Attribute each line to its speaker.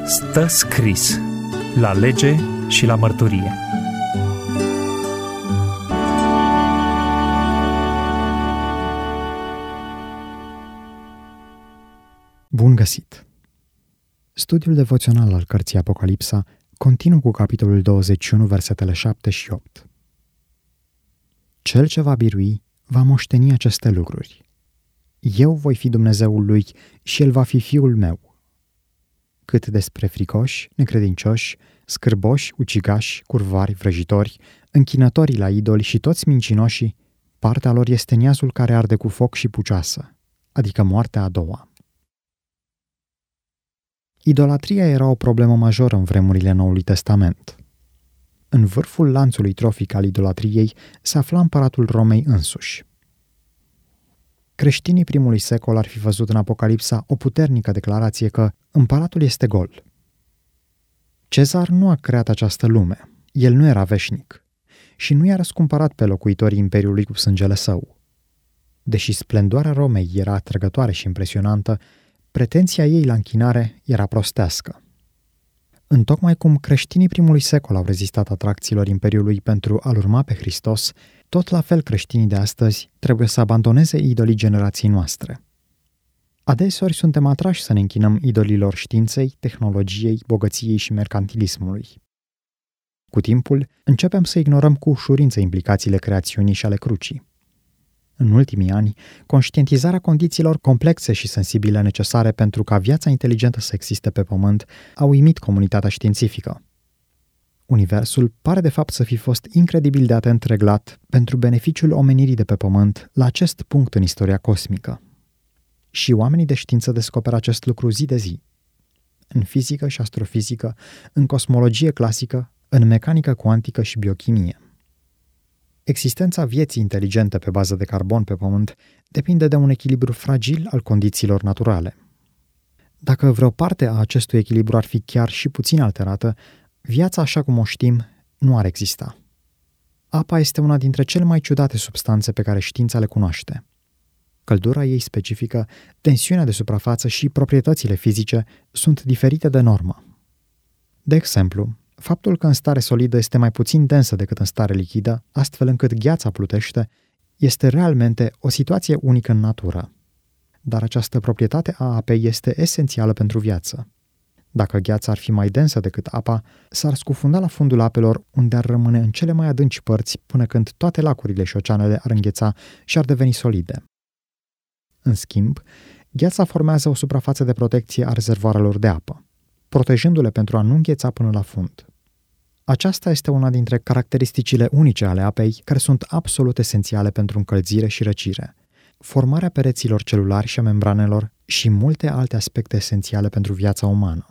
Speaker 1: Stă scris la lege și la mărturie.
Speaker 2: Bun găsit! Studiul devoțional al cărții Apocalipsa continuă cu capitolul 21, versetele 7 și 8. Cel ce va birui va moșteni aceste lucruri. Eu voi fi Dumnezeul lui și el va fi fiul meu. Cât despre fricoși, necredincioși, scârboși, ucigași, curvari, vrăjitori, închinătorii la idoli și toți mincinoșii, partea lor este niazul care arde cu foc și pucioasă, adică moartea a doua. Idolatria era o problemă majoră în vremurile Noului Testament. În vârful lanțului trofic al idolatriei se afla împăratul Romei însuși. Creștinii primului secol ar fi văzut în Apocalipsa o puternică declarație că împăratul este gol. Cezar nu a creat această lume, el nu era veșnic și nu i-a răscumpărat pe locuitorii imperiului cu sângele său. Deși splendoarea Romei era atrăgătoare și impresionantă, pretenția ei la închinare era prostească. Întocmai cum creștinii primului secol au rezistat atracțiilor imperiului pentru a-L urma pe Hristos, tot la fel creștinii de astăzi trebuie să abandoneze idolii generației noastre. Adeseori suntem atrași să ne închinăm idolilor științei, tehnologiei, bogăției și mercantilismului. Cu timpul, începem să ignorăm cu ușurință implicațiile creațiunii și ale crucii. În ultimii ani, conștientizarea condițiilor complexe și sensibile necesare pentru ca viața inteligentă să existe pe pământ a uimit comunitatea științifică. Universul pare de fapt să fi fost incredibil de atent reglat pentru beneficiul omenirii de pe pământ la acest punct în istoria cosmică. Și oamenii de știință descoperă acest lucru zi de zi. În fizică și astrofizică, în cosmologie clasică, în mecanică cuantică și biochimie. Existența vieții inteligente pe bază de carbon pe pământ depinde de un echilibru fragil al condițiilor naturale. Dacă vreo parte a acestui echilibru ar fi chiar și puțin alterată, viața așa cum o știm nu ar exista. Apa este una dintre cele mai ciudate substanțe pe care știința le cunoaște. Căldura ei specifică, tensiunea de suprafață și proprietățile fizice sunt diferite de normă. De exemplu, faptul că în stare solidă este mai puțin densă decât în stare lichidă, astfel încât gheața plutește, este realmente o situație unică în natură. Dar această proprietate a apei este esențială pentru viață. Dacă gheața ar fi mai densă decât apa, s-ar scufunda la fundul apelor, unde ar rămâne în cele mai adânci părți până când toate lacurile și oceanele ar îngheța și ar deveni solide. În schimb, gheața formează o suprafață de protecție a rezervoarelor de apă, protejându-le pentru a nu îngheța până la fund. Aceasta este una dintre caracteristicile unice ale apei, care sunt absolut esențiale pentru încălzire și răcire, formarea pereților celulari și a membranelor și multe alte aspecte esențiale pentru viața umană.